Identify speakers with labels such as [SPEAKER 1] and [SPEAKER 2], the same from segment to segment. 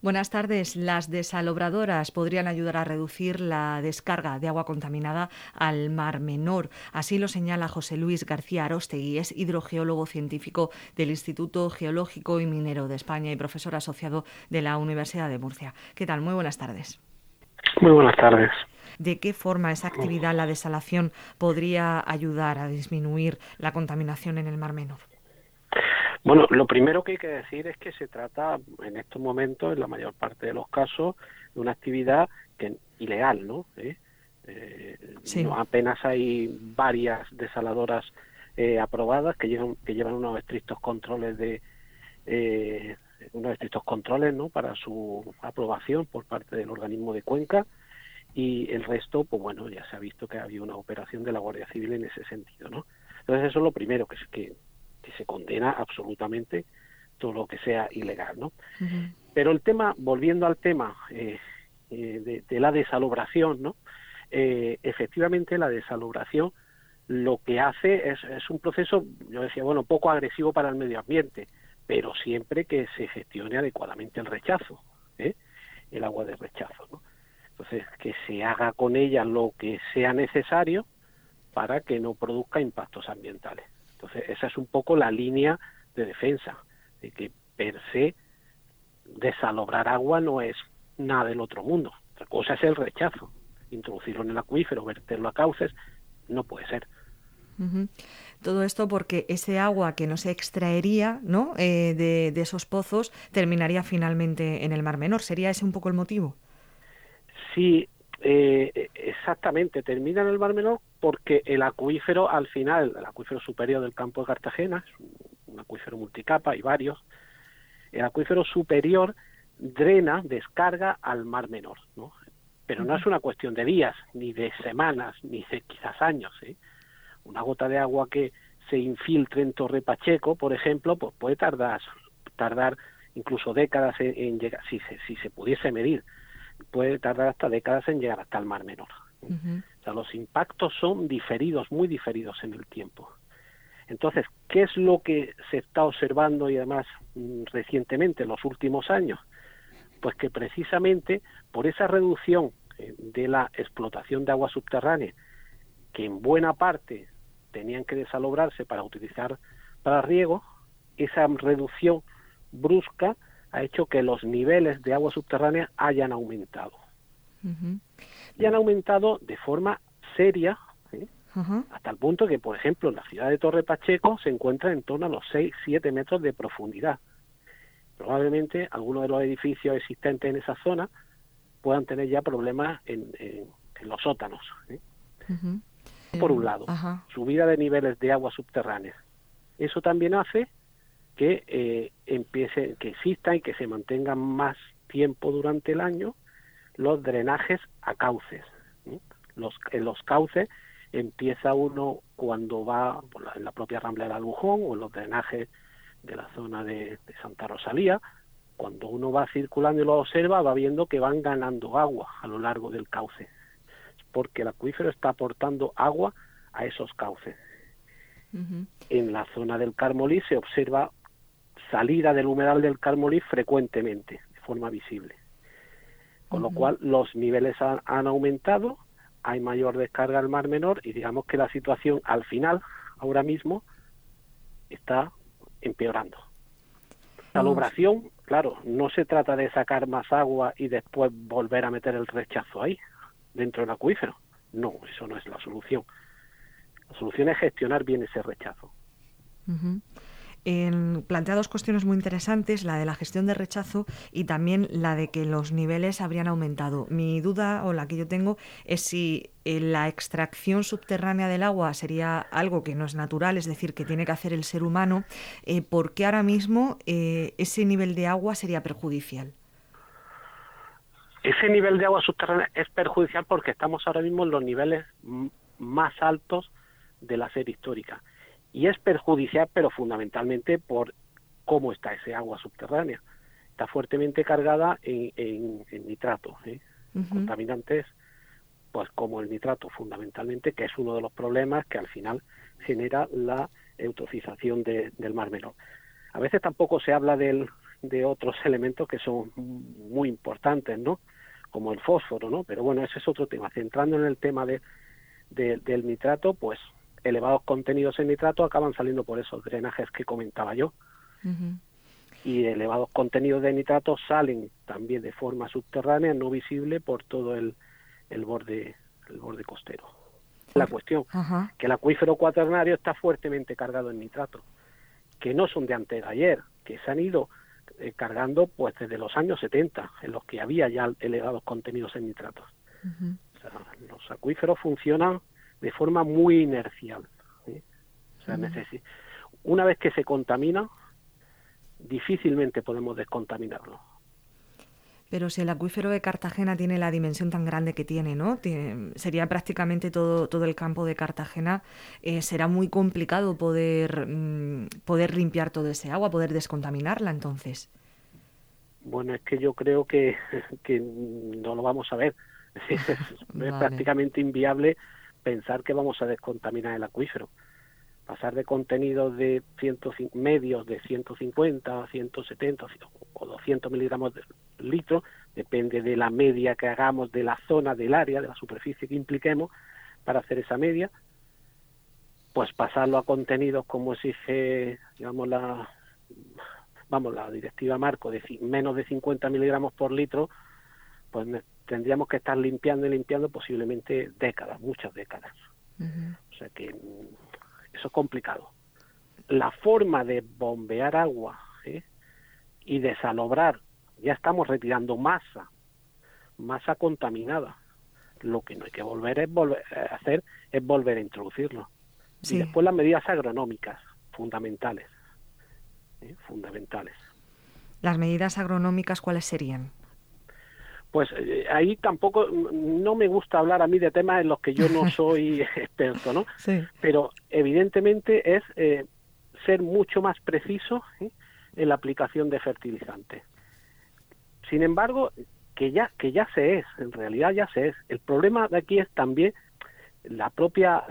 [SPEAKER 1] Buenas tardes. Las desalobradoras podrían ayudar a reducir la descarga de agua contaminada al Mar Menor. Así lo señala José Luis García Aróstegui, es hidrogeólogo científico del Instituto Geológico y Minero de España y profesor asociado de la Universidad de Murcia. ¿Qué tal? Muy buenas tardes.
[SPEAKER 2] Muy buenas tardes.
[SPEAKER 1] ¿De qué forma esa actividad, la desalación, podría ayudar a disminuir la contaminación en el Mar Menor?
[SPEAKER 2] Bueno, lo primero que hay que decir es que se trata, en estos momentos, en la mayor parte de los casos, de una actividad ilegal, ¿no?
[SPEAKER 1] Sí.
[SPEAKER 2] No apenas hay varias desaladoras aprobadas que llevan unos estrictos controles ¿no? Para su aprobación por parte del organismo de Cuenca, y el resto, pues bueno, ya se ha visto que había una operación de la Guardia Civil en ese sentido, ¿no? Entonces eso es lo primero, que se condena absolutamente todo lo que sea ilegal, ¿no?
[SPEAKER 1] Uh-huh.
[SPEAKER 2] Pero el tema, volviendo al tema de la desalobración, ¿no? Efectivamente la desalobración lo que hace es un proceso, yo decía, bueno, poco agresivo para el medio ambiente, pero siempre que se gestione adecuadamente el rechazo, el agua de rechazo, ¿no? Entonces, que se haga con ella lo que sea necesario para que no produzca impactos ambientales. Entonces, esa es un poco la línea de defensa, de que per se desalobrar agua no es nada del otro mundo. Otra cosa es el rechazo. Introducirlo en el acuífero, verterlo a cauces, no puede ser.
[SPEAKER 1] Uh-huh. Todo esto porque ese agua que no se extraería, ¿no? De esos pozos terminaría finalmente en el Mar Menor. ¿Sería ese un poco el motivo?
[SPEAKER 2] Sí, exactamente, termina en el Mar Menor porque el acuífero, al final, el acuífero superior del campo de Cartagena, es un acuífero multicapa, hay varios, el acuífero superior drena, descarga al Mar Menor, ¿no? Pero no
[SPEAKER 1] Uh-huh.
[SPEAKER 2] es una cuestión de días, ni de semanas, ni de quizás años, ¿eh? Una gota de agua que se infiltre en Torre Pacheco, por ejemplo, pues puede tardar incluso décadas en llegar, si se pudiese medir, puede tardar hasta décadas en llegar hasta el Mar Menor.
[SPEAKER 1] Uh-huh.
[SPEAKER 2] O sea, los impactos son diferidos, muy diferidos en el tiempo. Entonces, ¿qué es lo que se está observando y además recientemente, en los últimos años? Pues que precisamente por esa reducción de la explotación de agua subterránea, que en buena parte tenían que desalobrarse para utilizar para riego, esa reducción brusca ha hecho que los niveles de agua subterránea hayan aumentado.
[SPEAKER 1] Uh-huh.
[SPEAKER 2] Y han aumentado de forma seria, ¿sí?
[SPEAKER 1] Uh-huh.
[SPEAKER 2] Hasta el punto que, por ejemplo, en la ciudad de Torre Pacheco se encuentra en torno a los 6-7 metros de profundidad. Probablemente algunos de los edificios existentes en esa zona puedan tener ya problemas en los sótanos, ¿eh?
[SPEAKER 1] Uh-huh.
[SPEAKER 2] Por un lado,
[SPEAKER 1] Ajá.
[SPEAKER 2] subida de niveles de agua subterráneas. Eso también hace que que existan y que se mantengan más tiempo durante el año los drenajes a cauces, ¿sí? En los cauces empieza uno cuando va en la propia Rambla del Albujón o en los drenajes de la zona de Santa Rosalía. Cuando uno va circulando y lo observa, va viendo que van ganando agua a lo largo del cauce, porque el acuífero está aportando agua a esos cauces.
[SPEAKER 1] Uh-huh.
[SPEAKER 2] En la zona del Carmolí se observa salida del humedal del Carmolí frecuentemente, de forma visible. Con lo
[SPEAKER 1] Uh-huh.
[SPEAKER 2] cual los niveles han aumentado, hay mayor descarga al Mar Menor y digamos que la situación al final, ahora mismo, está empeorando. La
[SPEAKER 1] No,
[SPEAKER 2] lobración, claro, no se trata de sacar más agua y después volver a meter el rechazo ahí, dentro del acuífero. No, eso no es la solución. La solución es gestionar bien ese rechazo.
[SPEAKER 1] uh-huh. Plantea dos cuestiones muy interesantes, la de la gestión de rechazo y también la de que los niveles habrían aumentado. Mi duda, o la que yo tengo, es si la extracción subterránea del agua sería algo que no es natural, es decir, que tiene que hacer el ser humano, ¿por qué ahora mismo ese nivel de agua sería perjudicial?
[SPEAKER 2] Ese nivel de agua subterránea es perjudicial porque estamos ahora mismo en los niveles más altos de la serie histórica. Y es perjudicial, pero fundamentalmente por cómo está ese agua subterránea. Está fuertemente cargada en nitrato, en
[SPEAKER 1] Uh-huh.
[SPEAKER 2] contaminantes, pues como el nitrato fundamentalmente, que es uno de los problemas que al final genera la eutrofización del Mar Menor. A veces tampoco se habla del de otros elementos que son muy importantes, ¿no? Como el fósforo, ¿no? Pero bueno, ese es otro tema. Centrando en el tema del nitrato, pues elevados contenidos en nitrato acaban saliendo por esos drenajes que comentaba yo.
[SPEAKER 1] Ujú.
[SPEAKER 2] Y elevados contenidos de nitrato salen también de forma subterránea, no visible por todo el borde costero. La cuestión,
[SPEAKER 1] Ajá.
[SPEAKER 2] que el acuífero cuaternario está fuertemente cargado en nitrato, que no son de antes de ayer, que se han ido cargando pues desde los años 70, en los que había ya elevados contenidos en nitratos.
[SPEAKER 1] Ujú.
[SPEAKER 2] O sea, los acuíferos funcionan de forma muy inercial, ¿sí? O sea, una vez que se contamina, difícilmente podemos descontaminarlo.
[SPEAKER 1] Pero si el acuífero de Cartagena tiene la dimensión tan grande que tiene, ¿no? Sería prácticamente todo el campo de Cartagena. Será muy complicado poder limpiar todo ese agua, poder descontaminarla entonces.
[SPEAKER 2] Bueno, es que yo creo que, que no lo vamos a ver. Es
[SPEAKER 1] Vale.
[SPEAKER 2] prácticamente inviable pensar que vamos a descontaminar el acuífero. Pasar de contenidos de medios de 150, 170 o 200 miligramos de litro, depende de la media que hagamos de la zona, del área, de la superficie que impliquemos para hacer esa media, pues pasarlo a contenidos como exige, digamos, la directiva marco de menos de 50 miligramos por litro, pues tendríamos que estar limpiando y limpiando posiblemente décadas, muchas décadas.
[SPEAKER 1] Ujú.
[SPEAKER 2] O sea que eso es complicado. La forma de bombear agua, ¿sí?, y desalobrar, ya estamos retirando masa contaminada. Lo que no hay que volver a hacer es volver a introducirlo. Y
[SPEAKER 1] Sí.
[SPEAKER 2] después las medidas agronómicas, fundamentales, ¿sí?, fundamentales.
[SPEAKER 1] ¿Las medidas agronómicas cuáles serían?
[SPEAKER 2] Pues ahí tampoco, no me gusta hablar a mí de temas en los que yo no soy experto, ¿no?
[SPEAKER 1] Sí.
[SPEAKER 2] Pero evidentemente es ser mucho más preciso, ¿sí?, en la aplicación de fertilizantes. Sin embargo, que ya se es, en realidad ya se es. El problema de aquí es también la propia,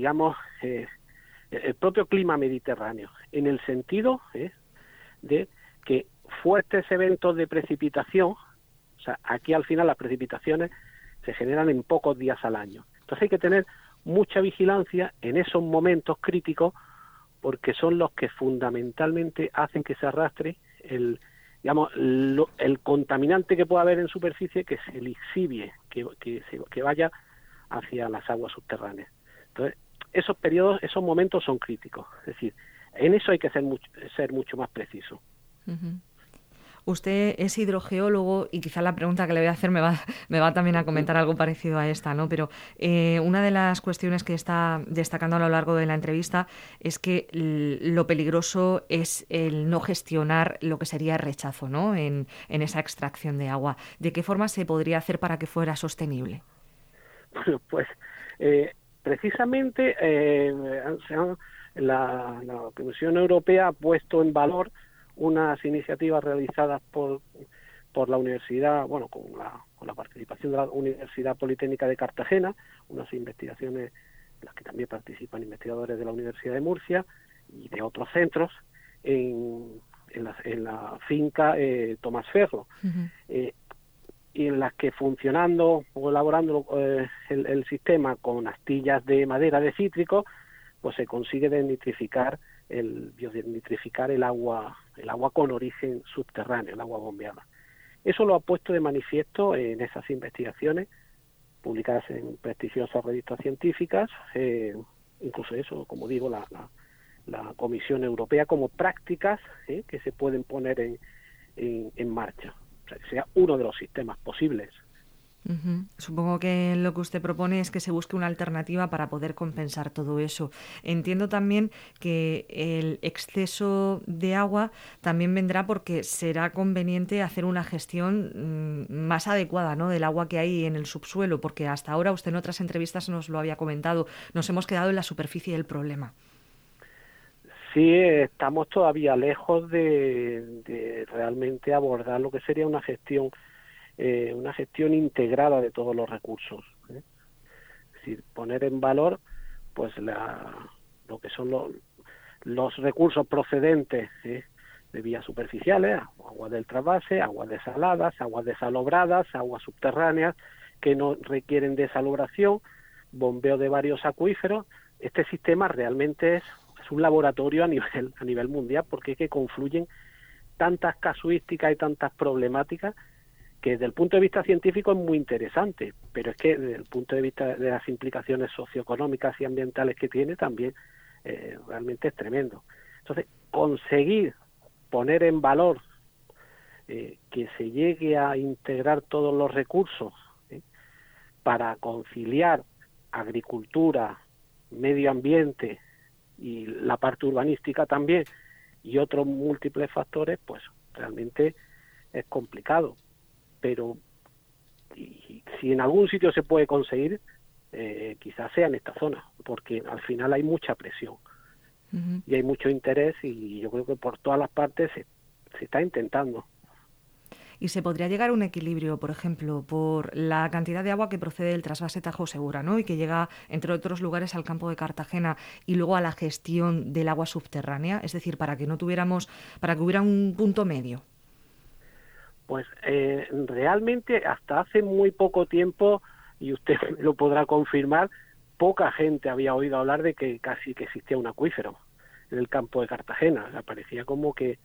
[SPEAKER 2] el propio clima mediterráneo, en el sentido de que fuertes eventos de precipitación, o sea, aquí al final las precipitaciones se generan en pocos días al año. Entonces hay que tener mucha vigilancia en esos momentos críticos, porque son los que fundamentalmente hacen que se arrastre el contaminante que pueda haber en superficie, que se lixivie, que vaya hacia las aguas subterráneas. Entonces, esos periodos, esos momentos son críticos. Es decir, en eso hay que ser mucho más preciso.
[SPEAKER 1] Ujú. Usted es hidrogeólogo y quizá la pregunta que le voy a hacer me va también a comentar algo parecido a esta, ¿no? Pero una de las cuestiones que está destacando a lo largo de la entrevista es que lo peligroso es el no gestionar lo que sería el rechazo, ¿no?, en esa extracción de agua. ¿De qué forma se podría hacer para que fuera sostenible?
[SPEAKER 2] Bueno, pues precisamente la Comisión Europea ha puesto en valor unas iniciativas realizadas por la universidad, bueno, con la participación de la Universidad Politécnica de Cartagena, unas investigaciones en las que también participan investigadores de la Universidad de Murcia y de otros centros en la finca Tomás Ferro.
[SPEAKER 1] Ujú.
[SPEAKER 2] Y en las que funcionando o elaborando el sistema con astillas de madera de cítrico, pues se consigue biodesnitrificar el agua con origen subterráneo, el agua bombeada. Eso lo ha puesto de manifiesto en esas investigaciones publicadas en prestigiosas revistas científicas, incluso eso, como digo, la Comisión Europea, como prácticas que se pueden poner en marcha. O sea, que sea uno de los sistemas posibles.
[SPEAKER 1] Ujú. Supongo que lo que usted propone es que se busque una alternativa para poder compensar todo eso. Entiendo también que el exceso de agua también vendrá porque será conveniente hacer una gestión más adecuada, ¿no?, del agua que hay en el subsuelo, porque hasta ahora usted en otras entrevistas nos lo había comentado, nos hemos quedado en la superficie del problema.
[SPEAKER 2] Sí, estamos todavía lejos de realmente abordar lo que sería una gestión integrada de todos los recursos, ¿eh? Es decir, poner en valor pues lo que son los recursos procedentes de vías superficiales, aguas del trasvase, aguas desaladas, aguas desalobradas, aguas subterráneas que no requieren desalobración, bombeo de varios acuíferos. Este sistema realmente es un laboratorio a nivel mundial, porque es que confluyen tantas casuísticas y tantas problemáticas que desde el punto de vista científico es muy interesante, pero es que desde el punto de vista de las implicaciones socioeconómicas y ambientales que tiene también realmente es tremendo. Entonces, conseguir poner en valor que se llegue a integrar todos los recursos para conciliar agricultura, medio ambiente y la parte urbanística también, y otros múltiples factores, pues realmente es complicado. Pero si en algún sitio se puede conseguir, quizás sea en esta zona, porque al final hay mucha presión y hay mucho interés, y yo creo que por todas las partes se está intentando.
[SPEAKER 1] Y se podría llegar a un equilibrio, por ejemplo, por la cantidad de agua que procede del trasvase Tajo Segura, ¿no? Y que llega, entre otros lugares, al campo de Cartagena, y luego a la gestión del agua subterránea, es decir, para que hubiera un punto medio.
[SPEAKER 2] Pues realmente hasta hace muy poco tiempo, y usted lo podrá confirmar, poca gente había oído hablar de que casi que existía un acuífero en el campo de Cartagena. O sea, parecía como que,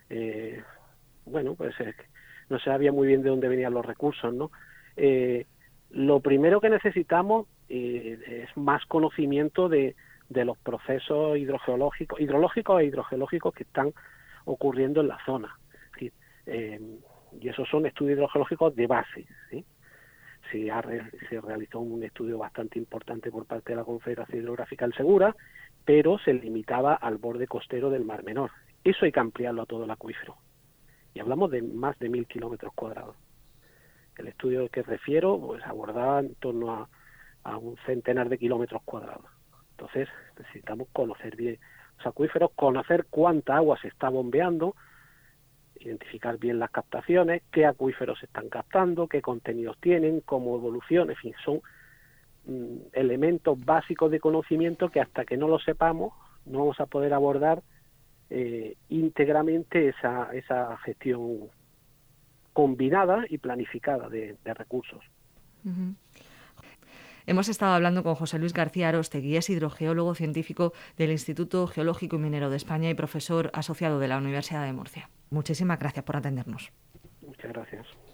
[SPEAKER 2] pues no se sabía muy bien de dónde venían los recursos, ¿no? Lo primero que necesitamos es más conocimiento de los procesos hidrológicos e hidrogeológicos que están ocurriendo en la zona. Es decir, y esos son estudios hidrogeológicos de base, ¿sí? Se realizó un estudio bastante importante por parte de la Confederación Hidrográfica del Segura, pero se limitaba al borde costero del Mar Menor. Eso hay que ampliarlo a todo el acuífero. Y hablamos de más de 1.000 kilómetros cuadrados. El estudio al que refiero pues abordaba en torno a un centenar de kilómetros cuadrados. Entonces necesitamos conocer bien los acuíferos, conocer cuánta agua se está bombeando, identificar bien las captaciones, qué acuíferos se están captando, qué contenidos tienen, cómo evolucionan, en fin, son elementos básicos de conocimiento que hasta que no lo sepamos no vamos a poder abordar íntegramente esa gestión combinada y planificada de recursos.
[SPEAKER 1] Uh-huh. Hemos estado hablando con José Luis García Aróstegui, es hidrogeólogo científico del Instituto Geológico y Minero de España y profesor asociado de la Universidad de Murcia. Muchísimas gracias por atendernos.
[SPEAKER 2] Muchas gracias.